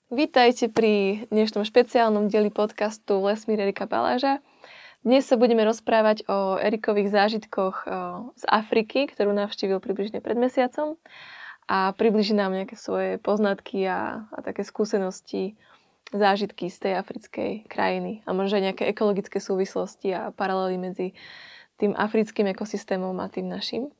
Vítajte pri dnešnom špeciálnom dieli podcastu Lesmír Erika Baláža. Dnes sa budeme rozprávať o Erikových zážitkoch z Afriky, ktorú navštívil približne pred mesiacom a približí nám nejaké svoje poznatky a také skúsenosti, zážitky z tej africkej krajiny a možno aj nejaké ekologické súvislosti a paralely medzi tým africkým ekosystémom a tým našim.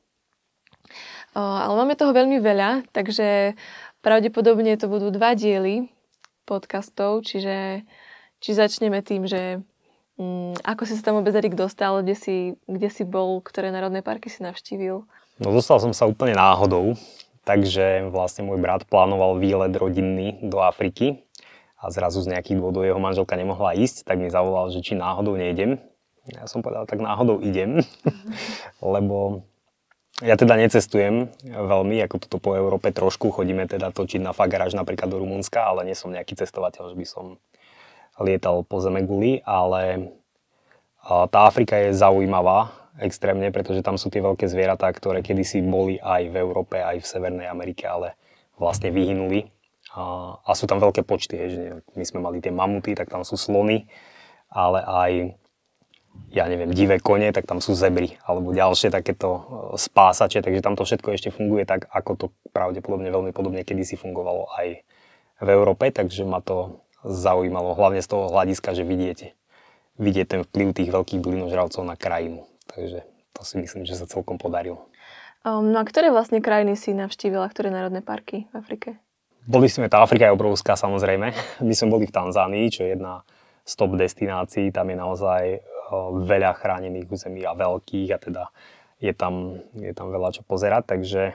Ale máme toho veľmi veľa, takže pravdepodobne to budú 2 diely podcastov, čiže začneme tým, že ako si sa tam vôbec Erik dostal, kde si bol, ktoré národné parky si navštívil? No dostal som sa úplne náhodou, takže vlastne môj brat plánoval výlet rodinný do Afriky a zrazu z nejakých dôvodov jeho manželka nemohla ísť, tak mi zavolal, že či náhodou nejdem. Ja som povedal, tak náhodou idem, lebo ja teda necestujem veľmi, ako toto po Európe trošku, chodíme teda točiť na fagaráž napríklad do Rumunska, ale nie som nejaký cestovateľ, že by som lietal po zemeguli, ale tá Afrika je zaujímavá extrémne, pretože tam sú tie veľké zvieratá, ktoré kedysi boli aj v Európe, aj v Severnej Amerike, ale vlastne vyhynuli a sú tam veľké počty, že my sme mali tie mamuty, tak tam sú slony, ale aj divé kone, tak tam sú zebry, alebo ďalšie takéto spásače, takže tam to všetko ešte funguje tak, ako to pravdepodobne veľmi podobne kedysi fungovalo aj v Európe, takže ma to zaujímalo, hlavne z toho hľadiska, že vidieť ten vplyv tých veľkých bylinožravcov na krajinu, takže to si myslím, že sa celkom podarilo. No a ktoré vlastne krajiny si navštívila, ktoré národné parky v Afrike? Tá Afrika je obrovská samozrejme, my sme boli v Tanzánii, čo je jedna z top destinácií, tam je naozaj veľa chránených území a veľkých a teda je tam veľa čo pozerať, takže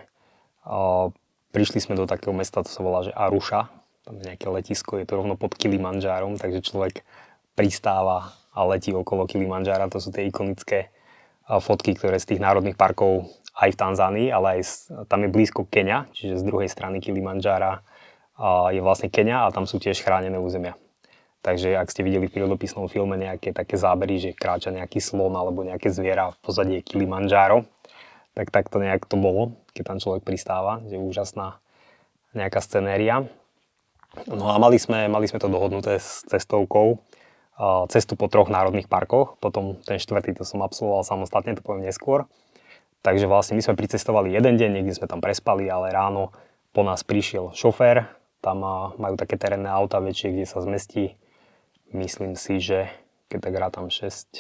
prišli sme do takého mesta, to sa volá, že Arusha, tam je nejaké letisko, je to rovno pod Kilimandžárom, takže človek pristáva a letí okolo Kilimandžára, to sú tie ikonické fotky, ktoré z tých národných parkov aj v Tanzánii, ale aj tam je blízko Kenia, čiže z druhej strany Kilimandžára je vlastne Kenia a tam sú tiež chránené územia. Takže ak ste videli v prírodopisnom filme nejaké také zábery, že kráča nejaký slon alebo nejaké zviera v pozadí je Kilimandžáro, tak to nejak to bolo, keď tam človek pristáva, že je úžasná nejaká scenéria. No a mali sme to dohodnuté s cestovkou, cestu po 3 národných parkoch, potom ten 4. to som absolvoval samostatne, to poviem neskôr. Takže vlastne my sme pricestovali jeden deň, niekde sme tam prespali, ale ráno po nás prišiel šofér, tam majú také terénne auta väčšie, kde sa zmestí. Myslím si, že keď tak rátam 6,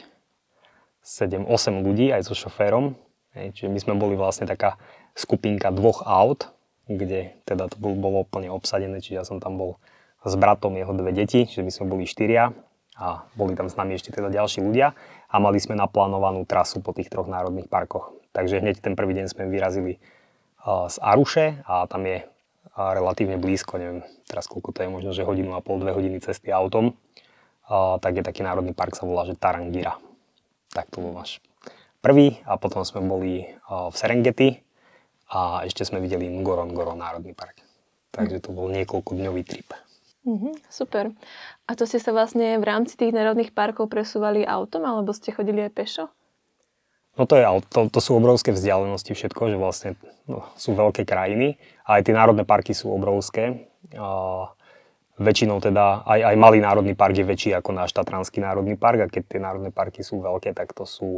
7, 8 ľudí aj so šoférom. Čiže my sme boli vlastne taká skupinka 2 aut, kde teda to bolo úplne obsadené. Čiže ja som tam bol s bratom, jeho 2 deti, čiže my sme boli 4 a boli tam s nami ešte teda ďalší ľudia. A mali sme naplánovanú trasu po tých 3 národných parkoch. Takže hneď ten prvý deň sme vyrazili z Aruše a tam je relatívne blízko, neviem teraz koľko to je, možno že 1,5 hodiny, 2 hodiny cesty autom. Tak je taký národný park, sa volá, že Tarangira. Tak to bol náš prvý a potom sme boli v Serengeti a ešte sme videli Ngorongoro národný park. Takže to bol niekoľkodňový trip. Super. A to ste sa vlastne v rámci tých národných parkov presúvali autom alebo ste chodili aj pešo? No to sú obrovské vzdialenosti všetko, že vlastne sú veľké krajiny a aj tie národné parky sú obrovské. Väčšinou teda aj malý národný park je väčší ako náš Tatranský národný park a keď tie národné parky sú veľké, tak to sú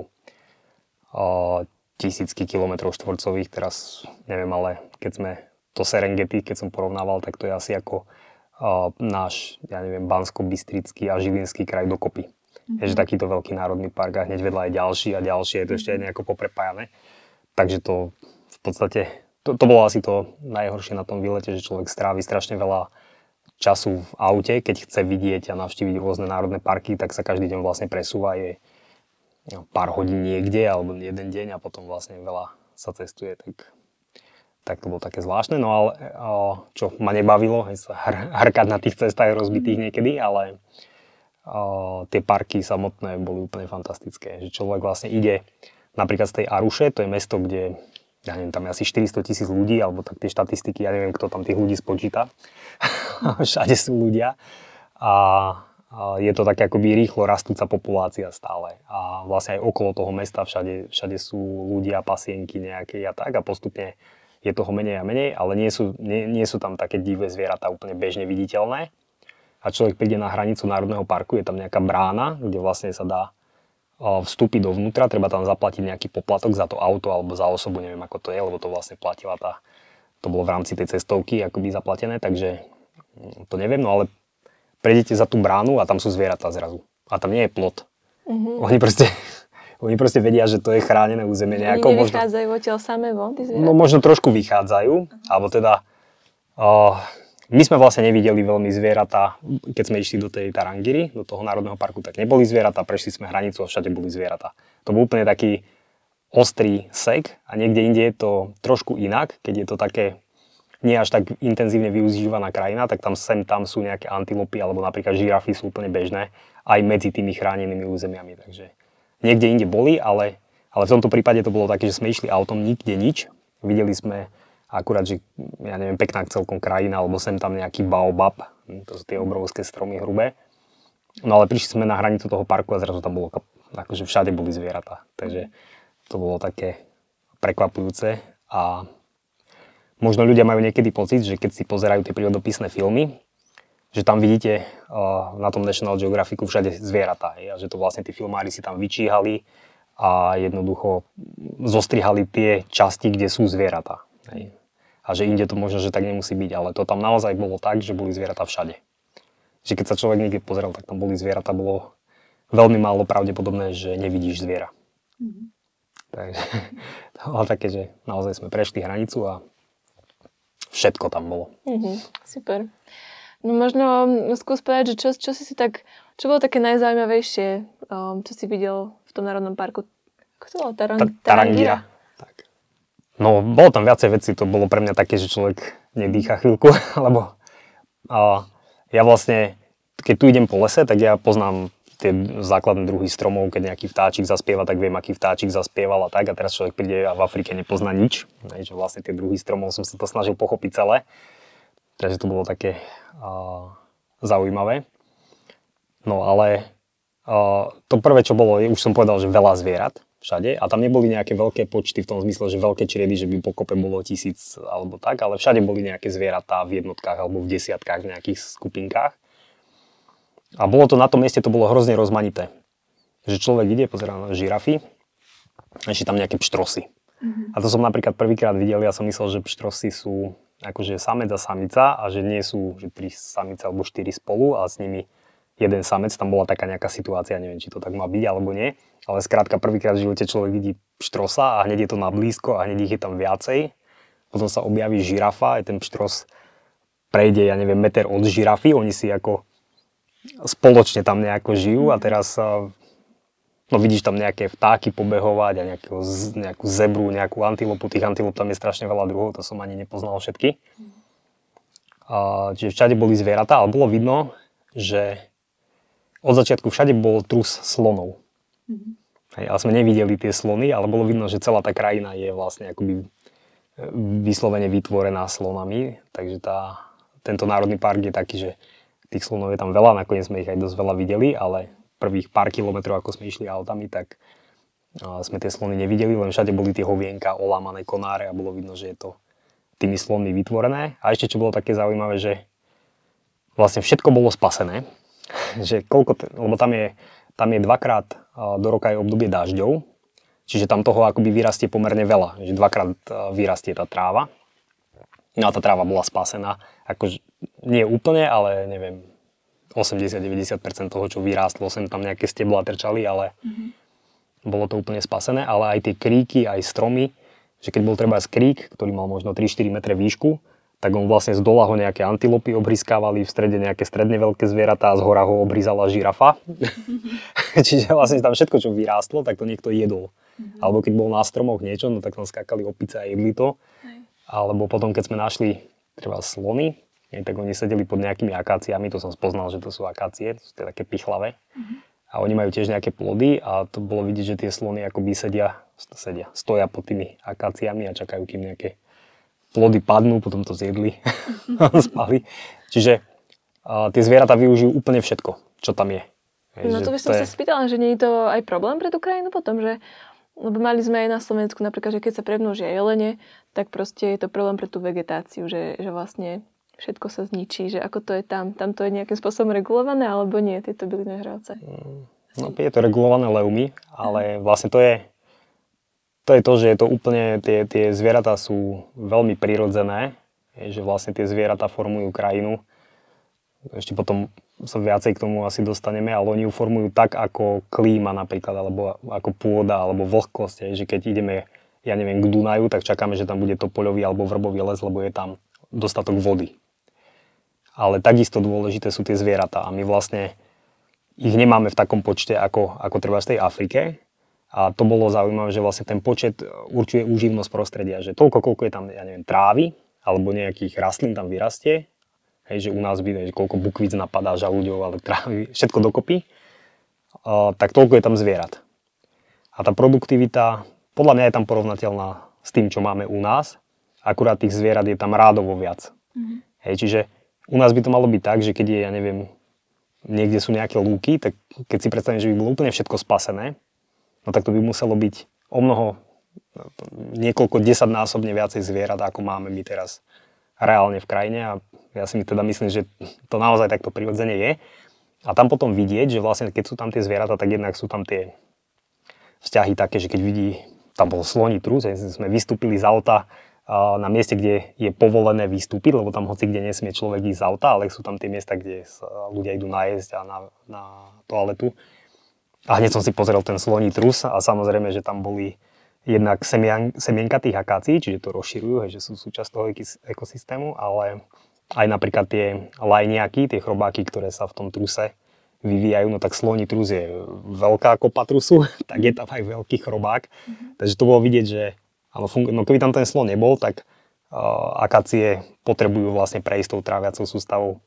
tisícky kilometrov štvorcových. Teraz neviem, ale keď sme to Serengeti, keď som porovnával, tak to je asi ako náš, Banskobystrický a Žilinský kraj dokopy. Je takýto veľký národný park a hneď vedľa je ďalší a ďalšie, je to ešte aj nejako poprepájané. Takže to v podstate, to bolo asi to najhoršie na tom výlete, že človek strávi strašne veľa času v aute, keď chce vidieť a navštíviť rôzne národné parky, tak sa každý deň vlastne presúva, je pár hodín niekde alebo jeden deň a potom vlastne veľa sa cestuje, tak to bolo také zvláštne, no ale čo ma nebavilo, sa hrkať na tých cestách rozbitých niekedy, ale tie parky samotné boli úplne fantastické, že človek vlastne ide napríklad z tej Aruše, to je mesto, kde tam je asi 400,000 ľudí, alebo tak tie štatistiky, ja neviem, kto tam tých ľudí spočíta. Všade sú ľudia. A je to tak akoby rýchlo rastúca populácia stále. A vlastne aj okolo toho mesta všade sú ľudia, pasienky nejaké a tak. A postupne je toho menej a menej, ale nie sú tam také divé zvieratá úplne bežne viditeľné. a človek príde na hranicu národného parku, je tam nejaká brána, kde vlastne sa dá vstúpiť dovnútra, treba tam zaplatiť nejaký poplatok za to auto alebo za osobu, neviem ako to je, lebo to vlastne platila to bolo v rámci tej cestovky akoby zaplatené, takže to neviem, no ale prejdete za tú bránu a tam sú zvieratá zrazu. A tam nie je plot. Oni proste vedia, že to je chránené územie nejako. Oni nevychádzajú odtiaľ samé von, tí zvieratá? No možno trošku vychádzajú, alebo teda my sme vlastne nevideli veľmi zvieratá, keď sme išli do tej Tarangíry, do toho národného parku, tak neboli zvieratá, prešli sme hranicu a všade boli zvieratá. To bol úplne taký ostrý sek a niekde inde je to trošku inak, keď je to také nie až tak intenzívne využívaná krajina, tak tam sú nejaké antilopy alebo napríklad žirafy sú úplne bežné aj medzi tými chránenými územiami, takže niekde inde boli, ale v tomto prípade to bolo také, že sme išli autom nikde nič, videli sme akurát, že ja neviem, pekná celkom krajina, alebo sem tam nejaký baobab, to sú tie obrovské stromy hrubé. No ale prišli sme na hranicu toho parku a zrazu tam bolo, akože všade boli zvieratá, takže to bolo také prekvapujúce a možno ľudia majú niekedy pocit, že keď si pozerajú tie prírodopisné filmy, že tam vidíte na tom National Geographicu všade zvieratá, a že to vlastne tí filmári si tam vyčíhali a jednoducho zostrihali tie časti, kde sú zvieratá. A že inde to možno, že tak nemusí byť, ale to tam naozaj bolo tak, že boli zvieratá všade. Že keď sa človek niekde pozrel, tak tam boli zvieratá, bolo veľmi málo pravdepodobné, že nevidíš zviera. Takže to bolo také, že naozaj sme prešli hranicu a všetko tam bolo. Super. No možno skús povedať, že čo bolo také najzaujímavejšie, čo si videl v tom národnom parku? Ako to bolo? Tarangíra? Tak. No, bolo tam viacej vecí, to bolo pre mňa také, že človek nedýcha chvíľku, lebo ja vlastne, keď tu idem po lese, tak ja poznám tie základné druhy stromov, keď nejaký vtáčik zaspieva, tak viem, aký vtáčik zaspieval a tak, a teraz človek príde a v Afrike nepozná nič, že vlastne tie druhy stromov som sa to snažil pochopiť celé, takže to bolo také zaujímavé. No ale to prvé, čo bolo, už som povedal, že veľa zvierat všade a tam neboli nejaké veľké počty v tom zmysle, že veľké čriedy, že by pokope bolo 1000 alebo tak, ale všade boli nejaké zvieratá v jednotkách alebo v desiatkách v nejakých skupinkách. A bolo to na tom mieste, to bolo hrozne rozmanité. Že človek ide, pozerá na žirafy a ešte tam nejaké pštrosy. A to som napríklad prvýkrát videl, ja som myslel, že pštrosy sú akože samec a samica a že nie sú že 3 samice alebo 4 spolu a s nimi jeden samec, tam bola taká nejaká situácia, neviem, či to tak má byť alebo nie, ale skrátka prvýkrát v živote človek vidí pštrosa a hneď je to na blízko a hneď ich je tam viacej. Potom sa objaví žirafa, aj ten pštros prejde, ja neviem, meter od žirafy, oni si ako spoločne tam nejako žijú a teraz no vidíš tam nejaké vtáky pobehovať a nejakú zebru, nejakú antilopu, tých antilop tam je strašne veľa druhov, to som ani nepoznal všetky. Čiže všade boli zvieratá, ale bolo vidno, že od začiatku všade bol trus slonov. Ale sme nevideli tie slony, ale bolo vidno, že celá tá krajina je vlastne akoby vyslovene vytvorená slonami, takže tento národný park je taký, že tých slonov je tam veľa, nakoniec sme ich aj dosť veľa videli, ale prvých pár kilometrov, ako sme išli autami, tak sme tie slony nevideli, len všade boli tie hovienka, olámané konáre a bolo vidno, že je to tými slonmi vytvorené. A ešte čo bolo také zaujímavé, že vlastne všetko bolo spasené, že lebo tam je dvakrát do roka je obdobie dažďov, čiže tam toho akoby vyrastie pomerne veľa, že dvakrát vyrastie tá tráva. No a tá tráva bola spasená, akože nie úplne, ale neviem, 80-90% toho, čo vyrástlo, sem tam nejaké steblá trčali, ale bolo to úplne spasené, ale aj tie kríky, aj stromy, že keď bol treba krík, ktorý mal možno 3-4 metre výšku, tak on vlastne z dola ho nejaké antilopy obryskávali, v strede nejaké stredne veľké zvieratá a z hora ho obryzala žirafa. Čiže vlastne tam všetko, čo vyrástlo, tak to niekto jedol. Alebo keď bol na stromoch niečo, no tak tam skákali opice a jedli to. Alebo potom, keď sme našli treba slony, tak oni sedeli pod nejakými akáciami, to som spoznal, že to sú akácie, to sú tie také pichlavé. A oni majú tiež nejaké plody a to bolo vidieť, že tie slony akoby stoja pod tými akáciami a čakajú, kým nejaké plody padnú, potom to zjedli a spali. Čiže tie zvieratá využijú úplne všetko, čo tam je. No to by som sa spýtala, že nie je to aj problém pre tú krajinu potom, že lebo mali sme aj na Slovensku napríklad, že keď sa premnožia jelene, tak proste je to problém pre tú vegetáciu, že vlastne všetko sa zničí, že ako to je tam? Tam to je nejakým spôsobom regulované, alebo nie, tieto bylinožravce? No, je to regulované leumy, ale vlastne to je to, že je to úplne, tie zvieratá sú veľmi prirodzené, že vlastne tie zvieratá formujú krajinu. Ešte potom sa viacej k tomu asi dostaneme, ale oni ju formujú tak, ako klíma napríklad, alebo ako pôda, alebo vlhkosť. Že keď ideme, ja neviem, k Dunaju, tak čakáme, že tam bude topoľový alebo vrbový les, lebo je tam dostatok vody. Ale takisto dôležité sú tie zvieratá a my vlastne ich nemáme v takom počte, ako treba v tej Afrike. A to bolo zaujímavé, že vlastne ten počet určuje úživnosť prostredia, že toľko, koľko je tam, ja neviem, trávy, alebo nejakých rastlín tam vyrastie. Hej, že u nás vidíte, koľko bukvíc napadá, žalúďov, ale trávy, všetko dokopy, tak toľko je tam zvierat. A tá produktivita, podľa mňa je tam porovnateľná s tým, čo máme u nás, akurát tých zvierat je tam rádovo viac. Hej, čiže u nás by to malo byť tak, že keď je, ja neviem, niekde sú nejaké lúky, tak keď si predstavím, že by bolo úplne všetko spasené, no tak to by muselo byť niekoľko desaťnásobne viacej zvierat, ako máme my teraz reálne v krajine a ja si teda myslím, že to naozaj takto prirodzene je. A tam potom vidieť, že vlastne keď sú tam tie zvieratá, tak jednak sú tam tie vzťahy také, že keď vidí, tam bol sloní trus, sme vystúpili z auta na mieste, kde je povolené vystúpiť, lebo tam hoci kde nesmie človek ísť z auta, ale sú tam tie miesta, kde ľudia idú najesť a na toaletu. A hneď som si pozrel ten sloní trus a samozrejme, že tam boli jednak semienka tých akácií, čiže to rozširujú, že sú súčasť toho ekosystému, ale aj napríklad tie lajniaky, tie chrobáky, ktoré sa v tom truse vyvíjajú, no tak sloní trus je veľká kopa trusu, tak je tam aj veľký chrobák. Takže to bolo vidieť, že no keby tam ten slon nebol, tak akácie potrebujú vlastne prejsť tou tráviacou sústavou.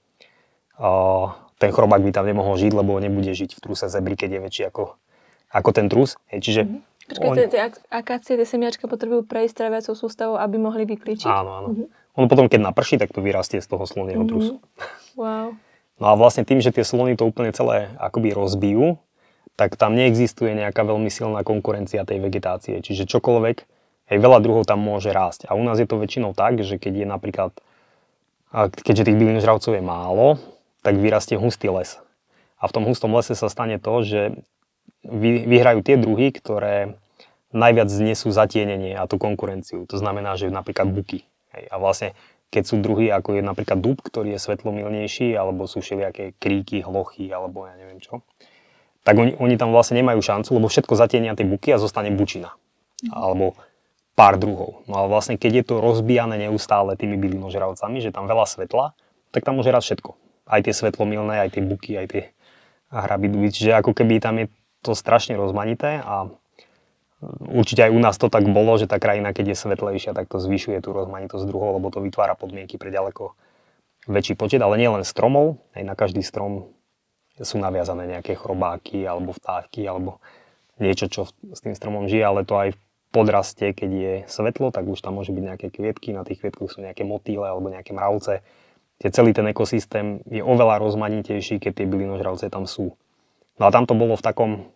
Ten chrobák by tam nemohol žiť, lebo nebude žiť v truse zebry, keď je väčší ako ten trus. Čiže tie akácie, tie semiačka potrebujú prejsť tráviacou sústavou, aby mohli vyklíčiť? Áno. Ono potom, keď naprší, tak to vyrastie z toho sloného trusu. Wow. No a vlastne tým, že tie slony to úplne celé akoby rozbijú, tak tam neexistuje nejaká veľmi silná konkurencia tej vegetácie. Čiže čokoľvek, veľa druhov tam môže rásť. A u nás je to väčšinou tak, že keď je napríklad, keďže tých bylinožravcov je málo, tak vyrastie hustý les. A v tom hustom lese sa stane to, že vyhrajú tie druhy, ktoré najviac znesú zatienenie a tú konkurenciu. To znamená, že napríklad buky. A vlastne, keď sú druhy, ako je napríklad dub, ktorý je svetlomilnejší, alebo sú všelijaké kríky, hlochy, alebo ja neviem čo, tak oni tam vlastne nemajú šancu, lebo všetko zatienia tie buky a zostane bučina. Alebo pár druhov. No ale vlastne, keď je to rozbijané neustále tými bylinožravcami, že tam veľa svetla, tak tam môže rásť všetko. Aj tie svetlomilné, aj tie buky, aj tie hrabiduby. Čiže ako keby tam je to strašne rozmanité a určite aj u nás to tak bolo, že tá krajina, keď je svetlejšia, tak to zvyšuje tú rozmanitosť druhov, lebo to vytvára podmienky pre ďaleko väčší počet, ale nie len stromov, aj na každý strom sú naviazané nejaké chrobáky alebo vtáky alebo niečo, čo s tým stromom žije, ale to aj v podraste, keď je svetlo, tak už tam môže byť nejaké kvietky, na tých kvietkoch sú nejaké motýle alebo nejaké mravce. Celý ten ekosystém je oveľa rozmanitejší, keď tie bylinožravce tam sú. No a tam to bolo v takom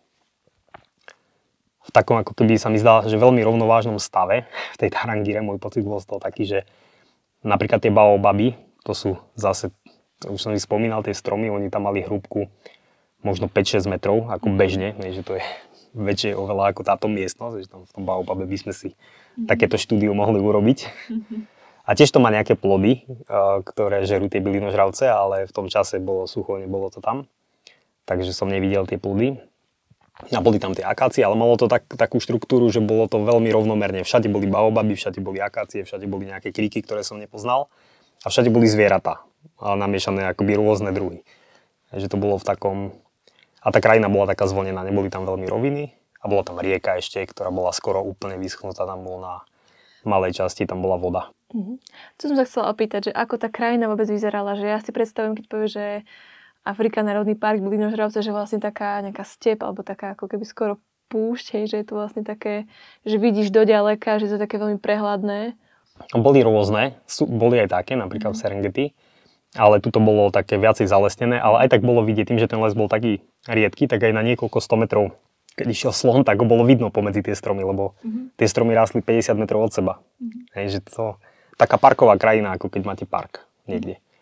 ako keby sa mi zdá, že veľmi rovnovážnom stave v tej Tarangire. Môj pocit bol z toho taký, že napríklad tie baobaby, to sú zase, už som ich spomínal, tie stromy, oni tam mali hrúbku možno 5-6 metrov, ako bežne, že to je väčšie oveľa ako táto miestnosť, že tam v tom baobabe by sme si takéto štúdiu mohli urobiť. A tiež to má nejaké plody, ktoré žerú tie bylinožravce, ale v tom čase bolo sucho, nebolo to tam. Takže som nevidel tie plody. A boli tam tie akácie, ale malo to takú štruktúru, že bolo to veľmi rovnomerne. Všade boli baobaby, všade boli akácie, všade boli nejaké kríky, ktoré som nepoznal. A všade boli zvieratá, namiešané akoby rôzne druhy. Takže to bolo v takom... A tá krajina bola taká zvlnená, neboli tam veľmi roviny. A bola tam rieka ešte, ktorá bola skoro úplne vyschnutá, tam bolo na malej časti, tam bola voda. Co som sa chcela opýtať, že ako tá krajina vôbec vyzerala, že ja si predstavím, keď povie, že Afrika, národný park, bylinožravce, že vlastne taká nejaká step, alebo taká ako keby skoro púšť, že je to vlastne také, že vidíš do ďaleka, že to je také veľmi prehľadné. Boli rôzne, boli aj také, napríklad v Serengeti, ale tuto bolo také viacej zalesnené, ale aj tak bolo vidieť tým, že ten les bol taký riedky, tak aj na niekoľko 100 metrov, keď išiel slon, tak ho bolo vidno pomedzi tie stromy, lebo tie stromy rástli 50 metrov od seba. Že to taká parková krajina, ako keď máte park niekde.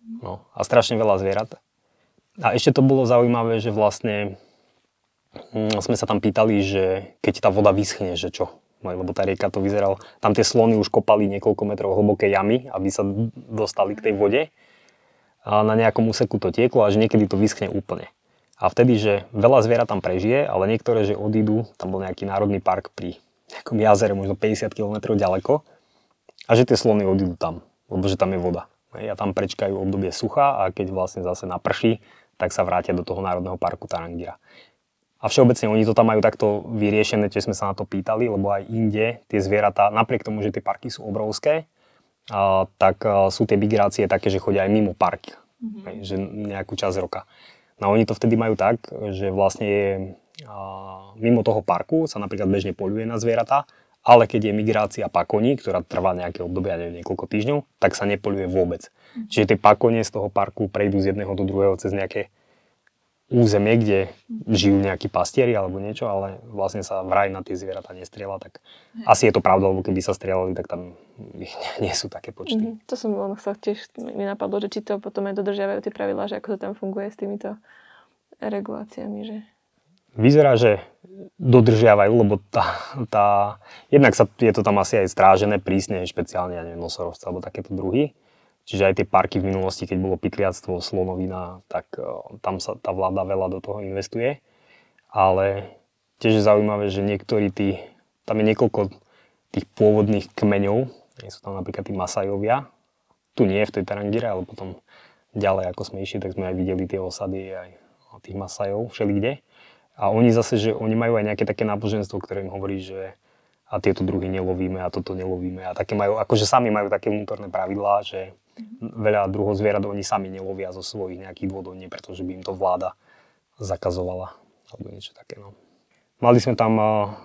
No, a strašne veľa zvierat. A ešte to bolo zaujímavé, že vlastne sme sa tam pýtali, že keď tá voda vyschne, že čo? Lebo tá rieka to vyzeral, tam tie slony už kopali niekoľko metrov hlboké jamy, aby sa dostali k tej vode. A na nejakom úseku to tieklo, až niekedy to vyschne úplne. A vtedy, že veľa zvierat tam prežije, ale niektoré, že odídu, tam bol nejaký národný park pri nejakom jazere, možno 50 km ďaleko, a že tie slony odídu tam, lebo že tam je voda. A tam prečkajú obdobie sucha a keď vlastne zase naprší, tak sa vrátia do toho národného parku Tarangira. A všeobecne oni to tam majú takto vyriešené, tiež sme sa na to pýtali, lebo aj inde tie zvieratá, napriek tomu, že tie parky sú obrovské, tak sú tie migrácie také, že chodia aj mimo park, že nejakú časť roka. No oni to vtedy majú tak, že vlastne je, mimo toho parku sa napríklad bežne poľuje na zvieratá, ale keď je migrácia pakoní, ktorá trvá nejaké obdobie, neviem, niekoľko týždňov, tak sa nepoľuje vôbec. Čiže tie pakonie z toho parku prejdú z jedného do druhého cez nejaké územie, kde žijú nejakí pastieri alebo niečo, ale vlastne sa vraj na tie zvieratá nestrieľa, tak asi je to pravda, lebo keby sa strieľali, tak tam nie sú také počty. To som sa tiež mi napadlo, že či to potom aj dodržiavajú tie pravidlá, že ako to tam funguje s týmito reguláciami, že... Vyzerá, že dodržiavajú, lebo jednak je to tam asi aj strážené prísne, špeciálne, ja neviem, nosorožce alebo takéto druhy. Čiže aj tie parky v minulosti, keď bolo pytliactvo, slonovina, tak tam sa tá vláda veľa do toho investuje. Ale tiež je zaujímavé, že tam je niekoľko tých pôvodných kmeňov, sú tam napríklad tí Masajovia, tu nie v tej Tarangire, ale potom ďalej, ako sme išli, tak sme aj videli tie osady aj tých Masajov všelikde. A oni zase, že oni majú aj nejaké také náboženstvo, ktoré im hovorí, že a tieto druhy nelovíme a toto nelovíme. A také majú, akože sami majú také vnútorné pravidlá, že veľa druhov zvierat oni sami nelovia zo svojich nejakých dôvodov, nie preto, že by im to vláda zakazovala alebo niečo také. No. Mali sme tam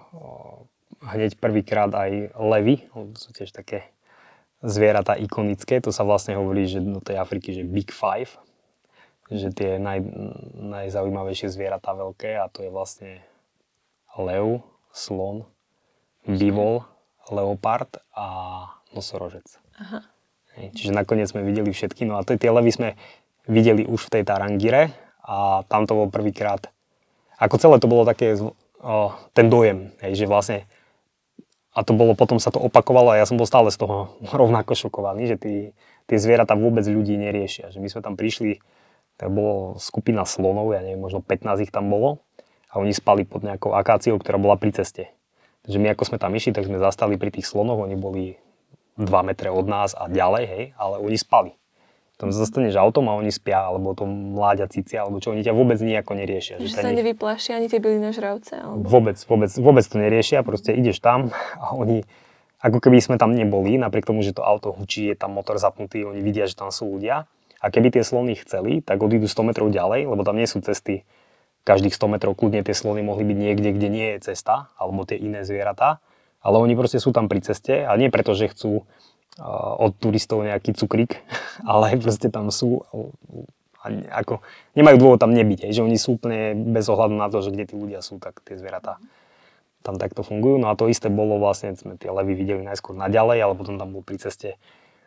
hneď prvýkrát aj levy, to sú tiež také zvieratá ikonické, to sa vlastne hovorí, že do tej Afriky, že Big Five, že tie najzaujímavejšie zvieratá veľké, a to je vlastne lev, slon, bivol, leopard a nosorožec. Aha. Čiže nakoniec sme videli všetky, no a tie levy sme videli už v tej Tarangire a tam to bolo prvýkrát, ako celé to bolo také, ten dojem, že vlastne, a to bolo, potom sa to opakovalo a ja som bol stále z toho rovnako šokovaný, že tie zvieratá vôbec ľudí neriešia, že my sme tam prišli, to bolo skupina slonov, ja neviem, možno 15 ich tam bolo a oni spali pod nejakou akáciou, ktorá bola pri ceste. Takže my ako sme tam išli, tak sme zastali pri tých slonoch, oni boli 2 metre od nás a ďalej, hej, ale oni spali. Tam zastaneš autom a oni spia, alebo to mláďa cicia, alebo čo, oni ťa vôbec nejako neriešia. Že sa nevyplášia ani tie bylinné žravce? Alebo... Vôbec to neriešia, proste ideš tam a oni, ako keby sme tam neboli, napriek tomu, že to auto hučí, je tam motor zapnutý, oni vidia, že tam sú ľudia. A keby tie slony chceli, tak odídu 100 metrov ďalej, lebo tam nie sú cesty. Každých 100 metrov kľudne tie slony mohli byť niekde, kde nie je cesta, alebo tie iné zvieratá. Ale oni proste sú tam pri ceste a nie preto, že chcú od turistov nejaký cukrík, ale proste tam sú a nemajú dôvod tam nebyť, že oni sú úplne bez ohľadu na to, že kde tí ľudia sú, tak tie zvieratá tam takto fungujú. No a to isté bolo vlastne, sme tie levy videli najskôr naďalej, ale potom tam bol pri ceste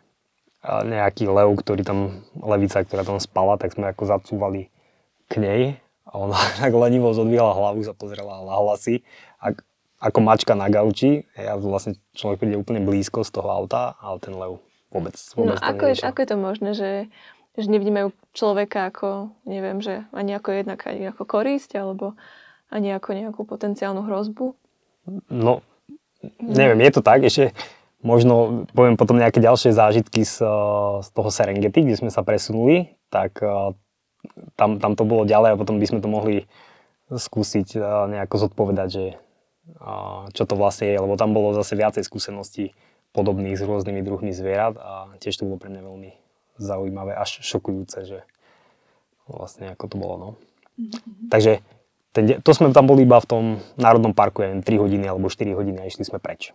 nejaký lev, levica, ktorá tam spala, tak sme ako zacúvali k nej a ona tak lenivo zodvihla hlavu, sa pozrela a lahla si. Ako mačka na gauči, ja vlastne človek príde úplne blízko z toho auta, ale ten lev vôbec no, ako je to možné, že nevnímajú človeka ako, neviem, že ani ako korisť, alebo ani ako nejakú potenciálnu hrozbu? No, neviem, je to tak, ešte možno poviem potom nejaké ďalšie zážitky z toho Serengeti, kde sme sa presunuli, tak tam to bolo ďalej a potom by sme to mohli skúsiť nejako zodpovedať, že čo to vlastne je, lebo tam bolo zase viacej skúseností podobných s rôznymi druhmi zvierat a tiež to bolo pre mňa veľmi zaujímavé, až šokujúce, že vlastne ako to bolo, no. Takže to sme tam boli iba v tom národnom parku, ja neviem, 3 hodiny alebo 4 hodiny a išli sme preč.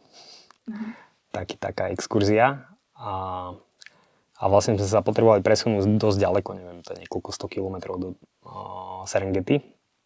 Taká exkurzia a vlastne sme sa potrebovali presunúť dosť ďaleko, neviem, to je niekoľko 100 kilometrov do Serengeti,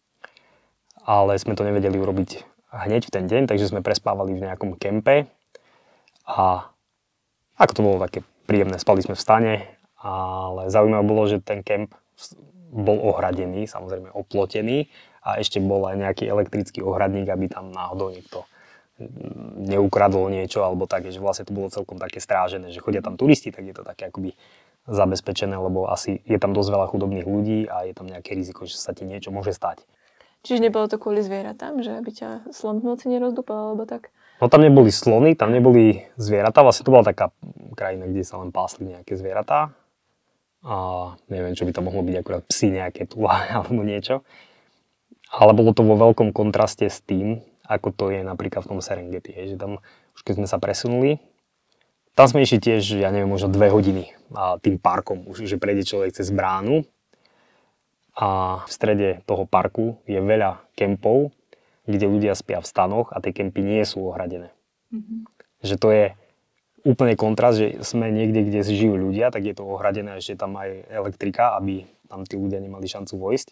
ale sme to nevedeli urobiť hneď v ten deň, takže sme prespávali v nejakom kempe a ako to bolo také príjemné, spali sme v stane ale zaujímavé bolo, že ten kemp bol ohradený, samozrejme oplotený a ešte bol aj nejaký elektrický ohradník, aby tam náhodou niekto neukradol niečo alebo tak, že vlastne to bolo celkom také strážené, že chodia tam turisti, tak je to také akoby zabezpečené, lebo asi je tam dosť veľa chudobných ľudí a je tam nejaké riziko, že sa ti niečo môže stať. Čiže nebolo to kvôli zvieratám, že aby ťa slon v noci nerozdúpal alebo tak? No tam neboli slony, tam neboli zvieratá, vlastne to bola taká krajina, kde sa len pásli nejaké zvieratá a neviem, čo by to mohlo byť, akurát psi nejaké tu alebo niečo. Ale bolo to vo veľkom kontraste s tým, ako to je napríklad v tom Serengeti, že tam už keď sme sa presunuli, tam sme išli tiež, ja neviem, možno 2 hodiny a tým parkom, už že prejde človek cez bránu a v strede toho parku je veľa kempov, kde ľudia spia v stanoch a tie kempy nie sú ohradené. Že to je úplne kontrast, že sme niekde, kde žijú ľudia, tak je to ohradené a ešte tam aj elektrika, aby tam tí ľudia nemali šancu vojsť.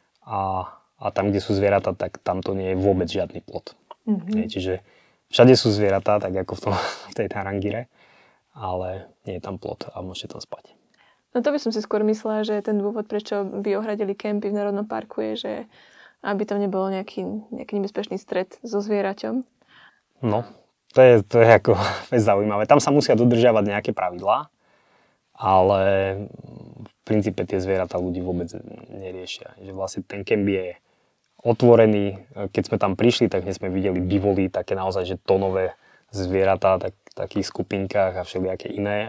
A tam, kde sú zvieratá, tak tam to nie je vôbec žiadny plot. Čiže všade sú zvieratá, tak ako v tej Tarangire, ale nie je tam plot a môžete tam spať. No to by som si skôr myslela, že ten dôvod, prečo by ohradili kempy v Národnom parku je, že aby tam nebolo nejaký nebezpečný stret so zvieraťom. No, to je ako zaujímavé. Tam sa musia dodržiavať nejaké pravidlá, ale v princípe tie zvieratá ľudí vôbec neriešia. Že vlastne ten kemp je otvorený. Keď sme tam prišli, tak sme videli bivoly, také naozaj, že tónové zvieratá, v takých skupinkách a všelijaké iné.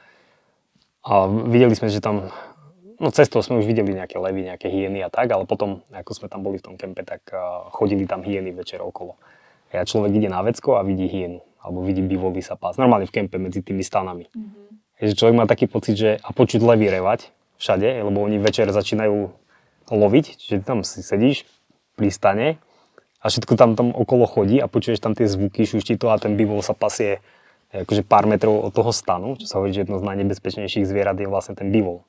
A videli sme, že tam, no cestou sme už videli nejaké levy, nejaké hyeny a tak, ale potom, ako sme tam boli v tom kempe, tak chodili tam hyeny večer okolo. A človek ide na vecko a vidí hyenu, alebo vidí bivoly sa pás. Normálne v kempe medzi tými stanami. Takže človek má taký pocit, že a počuť levy revať všade, lebo oni večer začínajú loviť, čiže tam si sedíš pri stane a všetko tam okolo chodí a počuješ tam tie zvuky, šuští to a ten bivol sa pasie akože pár metrov od toho stanu, čo sa hovorí, že jedno z najnebezpečnejších zvierat je vlastne ten bivol.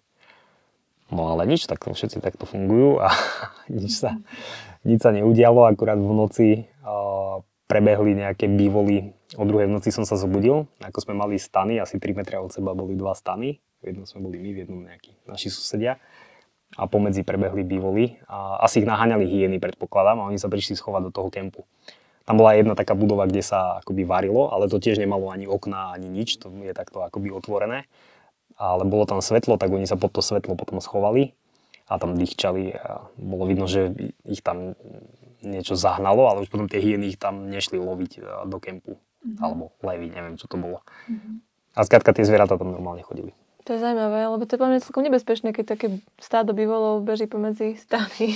No ale nič, tak všetci takto fungujú a nič sa neudialo, akurát v noci prebehli nejaké bivoly. O 2:00 v noci som sa zobudil, ako sme mali stany, asi 3 metra od seba boli 2 stany. V jednom sme boli my, v jednom nejakí naši susedia. A pomedzi prebehli bivoly. A asi ich naháňali hyeny, predpokladám, a oni sa prišli schovať do toho kempu. Tam bola jedna taká budova, kde sa akoby varilo, ale to tiež nemalo ani okná, ani nič, to je takto akoby otvorené. Ale bolo tam svetlo, tak oni sa pod to svetlo potom schovali a tam dýchčali a bolo vidno, že ich tam niečo zahnalo, ale už potom tie hyeny ich tam nešli loviť do kempu. Alebo levy, neviem, čo to bolo. A skrátka tie zvieratá tam normálne chodili. To je zaujímavé, lebo to je podľa mňa celkom nebezpečné, keď také stádo bivolov beží pomedzi stany.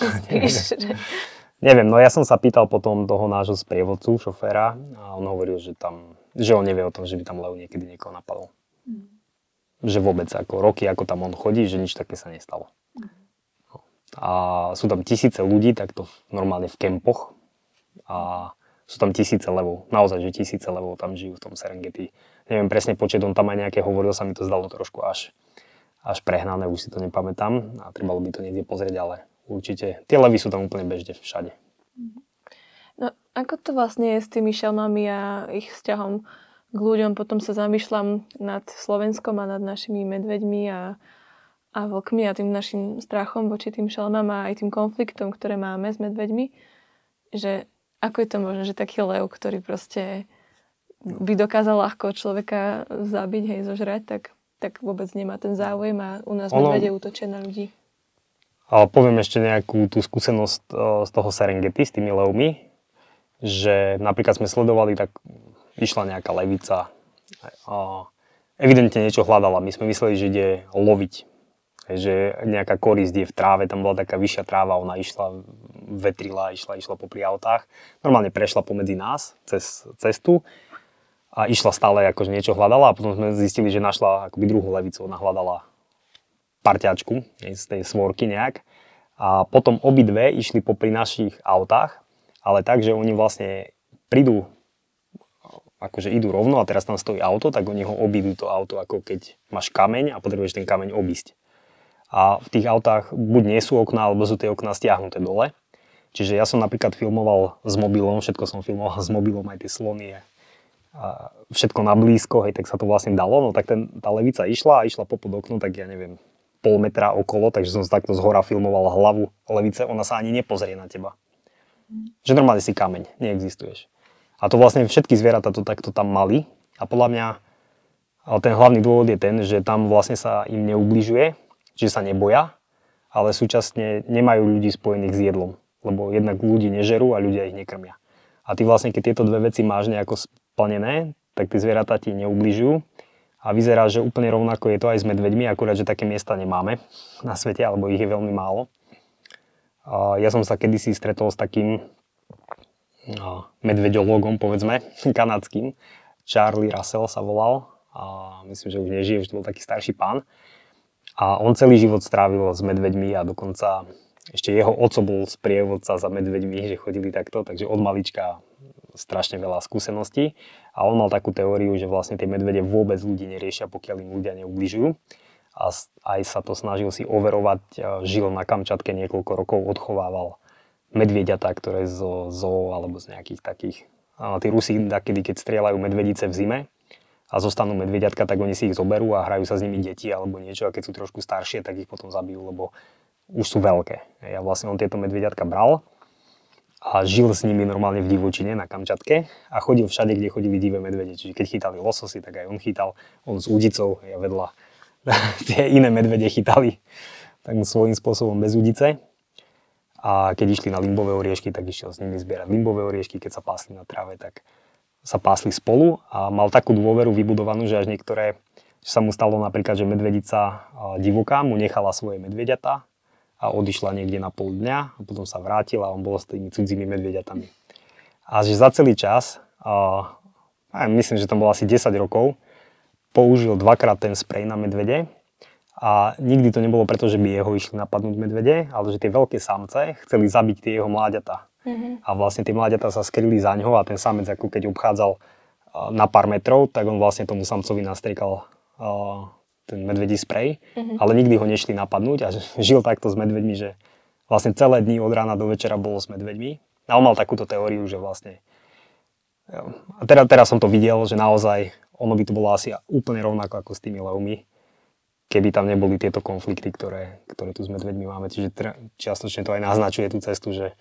Neviem, no ja som sa pýtal potom toho nášho sprievodcu, šoféra, a on hovoril, že on nevie o tom, že by tam lev niekedy niekoho napadol. Že vôbec, ako roky, ako tam on chodí, že nič také sa nestalo. A sú tam tisíce ľudí, takto normálne v kempoch a sú tam tisíce levov, naozaj, že tisíce levov tam žijú v tom Serengeti. Neviem presne počet, on tam aj nejaké hovoril, sa mi to zdalo trošku až prehnané, už si to nepamätám a trebalo by to niekde pozrieť, ale určite tie levy sú tam úplne bežne všade. No ako to vlastne je s tými šelmami a ich vzťahom k ľuďom? Potom sa zamýšľam nad Slovenskom a nad našimi medveďmi a vlkmi a tým našim strachom voči tým šelmám a aj tým konfliktom, ktoré máme s medveďmi, že ako je to možné, že taký lev, ktorý proste by dokázal ľahko človeka zabiť, hej, zožrať, tak vôbec nemá ten záujem a u nás medvede útočia na ľudí. Ale poviem ešte nejakú tú skúsenosť z toho Serengeti s tými levmi, že napríklad sme sledovali, tak išla nejaká levica a evidentne niečo hľadala. My sme mysleli, že ide loviť, že nejaká korisť je v tráve, tam bola taká vyššia tráva, ona išla, vetrila, išla popri autách. Normálne prešla pomedzi nás cez cestu a išla stále, akože niečo hľadala a potom sme zistili, že našla akoby druhú levicu, ona hľadala parťačku z tej svorky nejak a potom obidve išli popri našich autách, ale tak, že oni vlastne prídu, akože idú rovno a teraz tam stojí auto, tak oni ho obídu to auto, ako keď máš kameň a potrebuješ ten kameň obísť. A v tých autách buď nie sú okná, alebo sú tie okná stiahnuté dole. Čiže ja som napríklad filmoval s mobilom, všetko som filmoval s mobilom, aj tie slony všetko na blízko, hej, tak sa to vlastne dalo, no tak tá levica išla popod okno, tak ja neviem, pol metra okolo, takže som takto zhora filmoval hlavu levice, ona sa ani nepozrie na teba. Že normálne si kameň, neexistuješ. A to vlastne všetky zvieratá to takto tam mali a podľa mňa ten hlavný dôvod je ten, že tam vlastne sa im neubližuje, že sa neboja, ale súčasne nemajú ľudí spojených s jedlom, lebo jednak ľudí nežerú a ľudia ich nekrmia. A ty vlastne, keď tieto dve veci máš nejako splnené, tak tie zvieratá ti neubližujú a vyzerá, že úplne rovnako je to aj s medveďmi, akurát, že také miesta nemáme na svete, alebo ich je veľmi málo. Ja som sa kedysi stretol s takým medveďológom, povedzme, kanadským. Charlie Russell sa volal. A myslím, že už nežije, už to bol taký starší pán. A on celý život strávil s medveďmi a dokonca ešte jeho oco bol sprievodca za medveďmi, že chodili takto, takže od malička strašne veľa skúseností. A on mal takú teóriu, že vlastne tie medvede vôbec ľudí neriešia, pokiaľ im ľudia neubližujú. A aj sa to snažil si overovať, žil na Kamčatke niekoľko rokov, odchovával medvieďatá, ktoré zo zoo alebo z nejakých takých. A tí Rusi, keď strieľajú medvedice v zime, a zostanú medvediatka, tak oni si ich zoberú a hrajú sa s nimi deti alebo niečo a keď sú trošku staršie, tak ich potom zabijú, lebo už sú veľké. Ja vlastne on tieto medvediatka bral a žil s nimi normálne v divočine na Kamčatke a chodil všade, kde chodili divé medvede. Čiže keď chytali lososy, tak aj on chytal, on s údicou, ja vedľa tie iné medvede chytali tak svojím spôsobom bez údice. A keď išli na limbové oriešky, tak išiel s nimi zbierať limbové oriešky, keď sa pásli na tráve, tak sa pásli spolu a mal takú dôveru vybudovanú, že až niektoré, že sa mu stalo napríklad, že medvedica divoká mu nechala svoje medvediatá a odišla niekde na pol dňa a potom sa vrátila a on bol s tými cudzími medvediatami. A že za celý čas, myslím, že tam bolo asi 10 rokov, použil dvakrát ten sprej na medvede a nikdy to nebolo preto, že by jeho išli napadnúť medvede, ale že tie veľké samce chceli zabiť tie jeho mláďatá. A vlastne tie mláďatá sa skryli za ňoho a ten samec, ako keď obchádzal na pár metrov, tak on vlastne tomu samcovi nastriekal ten medvedí sprej, ale nikdy ho nešli napadnúť a žil takto s medveďmi, že vlastne celé dni od rána do večera bolo s medveďmi. A on mal takúto teóriu, že vlastne a teraz som to videl, že naozaj ono by to bolo asi úplne rovnako ako s tými levmi, keby tam neboli tieto konflikty, ktoré tu s medveďmi máme. Čiže čiastočne to aj naznačuje tú cestu, že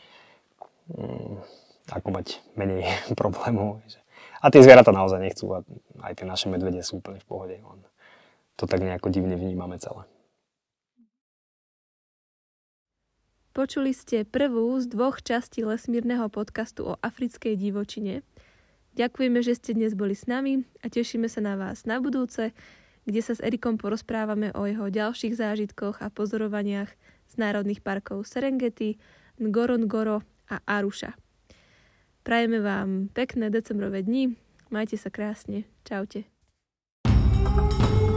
ako mať menej problémov. A tie zvieratá naozaj nechcú a aj tie naše medvede sú úplne v pohode. To tak nejako divne vnímame celé. Počuli ste prvú z 2 častí lesmírneho podcastu o africkej divočine. Ďakujeme, že ste dnes boli s nami a tešíme sa na vás na budúce, kde sa s Erikom porozprávame o jeho ďalších zážitkoch a pozorovaniach z národných parkov Serengeti, Ngorongoro a Arusha. Prajeme vám pekné decembrové dni, majte sa krásne, čaute.